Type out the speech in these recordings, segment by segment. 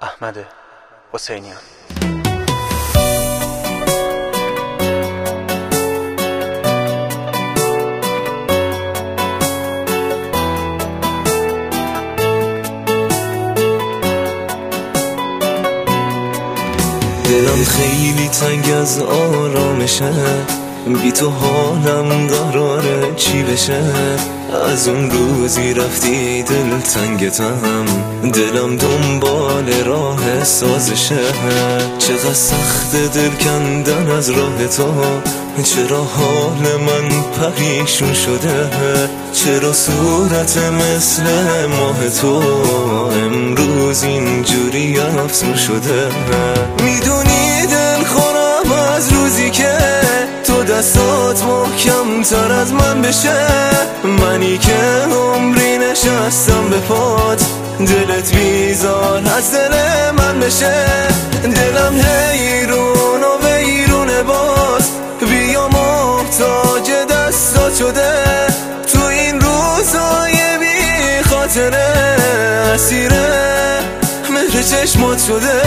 احمد حسینیان. دلم خیلی تنگ از آرامشه، بی تو حالم قراره چی بشه. از اون روزی رفتی دل تنگتم، دلم دنبال راه سازشه. چقدر سخت دل کندن از راه تو، چرا حال من پریشون شده، چرا صورت مثل ماه تو امروز اینجوری افسون شده. میدونی دل خورم از روزی که تو دستات محکم تر از من بشه، منی که عمری نشستم به پات، دلت بیزار از دل من بشه. دلم حیرون و ویرونه باز، بیا محتاج دستات شده. تو این روزای بی خاطره اسیر مهر چشمات شده.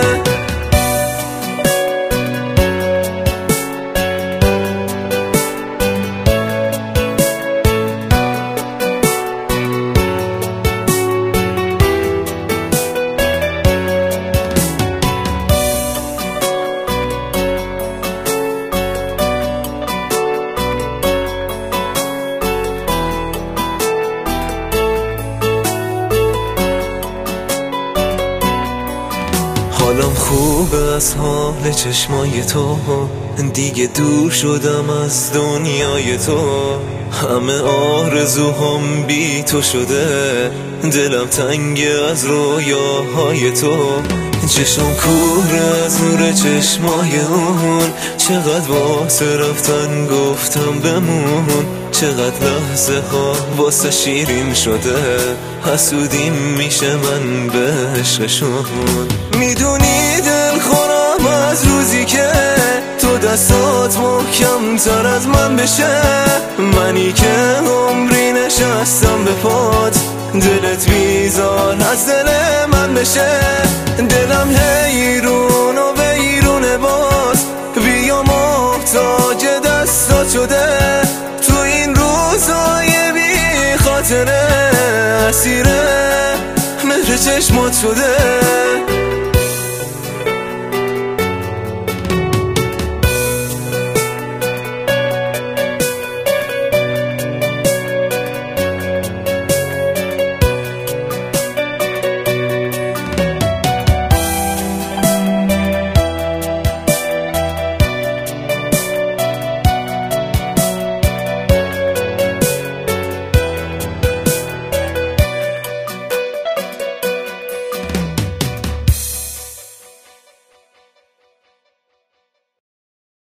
حالم خوب از حال چشمای تو، دیگه دور شدم از دنیای تو. همه آرزوهام بی تو شده، دلم تنگ از رویاهای تو. چشم کور از نور چشمای اون، چقدر واسه رفتن گفتم بمون. چقدر لحظه ها واسه شیرین شده، حسودیم میشه من به عشقشون. میدونی دل خورم از روزی که تو دستات محکم تر از من بشه، منی که عمری نشستم به پات، دلت بیزار از دل من بشه. دلم حیرون و ویرونه باز، بیا محتاج دستات شده. تو این روزای بی خاطره اسیر مهر چشمات شده.